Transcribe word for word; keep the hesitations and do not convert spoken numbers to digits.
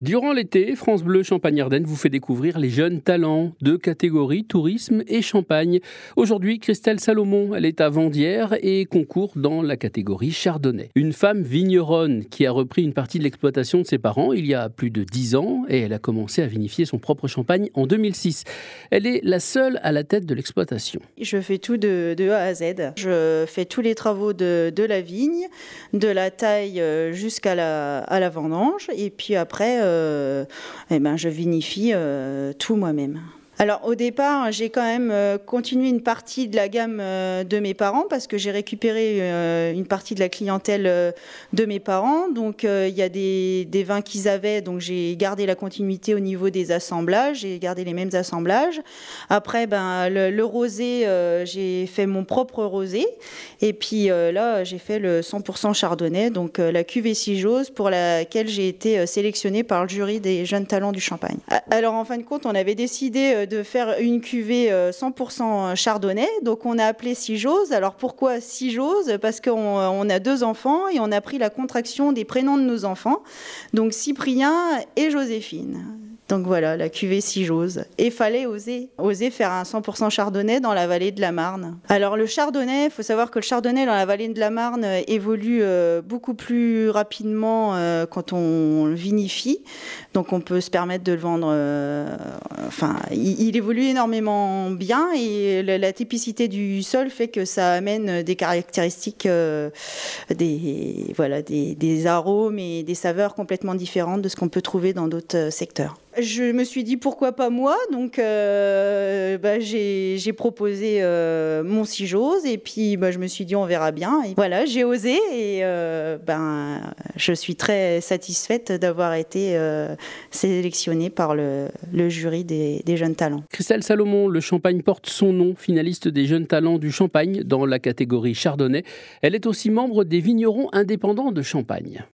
Durant l'été, France Bleu Champagne-Ardenne vous fait découvrir les jeunes talents de catégorie tourisme et champagne. Aujourd'hui, Christelle Salomon, elle est à Vendières et concourt dans la catégorie chardonnay. Une femme vigneronne qui a repris une partie de l'exploitation de ses parents il y a plus de dix ans et elle a commencé à vinifier son propre champagne en deux mille six. Elle est la seule à la tête de l'exploitation. Je fais tout de, de A à Z. Je fais tous les travaux de, de la vigne, de la taille jusqu'à la, à la vendange et puis après... Euh, eh ben, je vinifie euh, tout moi-même. Alors au départ, j'ai quand même euh, continué une partie de la gamme euh, de mes parents parce que j'ai récupéré euh, une partie de la clientèle euh, de mes parents. Donc euh, il y a des, des vins qu'ils avaient, donc j'ai gardé la continuité au niveau des assemblages, j'ai gardé les mêmes assemblages. Après, ben, le, le rosé, euh, j'ai fait mon propre rosé. Et puis euh, là, j'ai fait le cent pour cent chardonnay, donc euh, la cuvée Cigose pour laquelle j'ai été euh, sélectionnée par le jury des jeunes talents du Champagne. Alors en fin de compte, on avait décidé euh, de faire une cuvée cent pour cent chardonnay, donc on a appelé Cigose. Alors pourquoi Cigose ? Parce qu'on on a deux enfants et on a pris la contraction des prénoms de nos enfants, donc Cyprien et Joséphine. Donc voilà, la cuvée Cigose. Et fallait oser, oser faire un cent pour cent chardonnay dans la vallée de la Marne. Alors le chardonnay, il faut savoir que le chardonnay dans la vallée de la Marne évolue euh, beaucoup plus rapidement euh, quand on le vinifie. Donc on peut se permettre de le vendre... Euh, enfin, il, il évolue énormément bien et la, la typicité du sol fait que ça amène des caractéristiques, euh, des, voilà, des, des arômes et des saveurs complètement différentes de ce qu'on peut trouver dans d'autres secteurs. Je me suis dit pourquoi pas moi, donc euh, bah, j'ai, j'ai proposé euh, mon Cigose et puis bah, je me suis dit on verra bien. Et voilà, j'ai osé et euh, ben, je suis très satisfaite d'avoir été euh, sélectionnée par le, le jury des, des jeunes talents. Christelle Salomon, le champagne porte son nom, finaliste des jeunes talents du Champagne dans la catégorie chardonnay. Elle est aussi membre des vignerons indépendants de Champagne.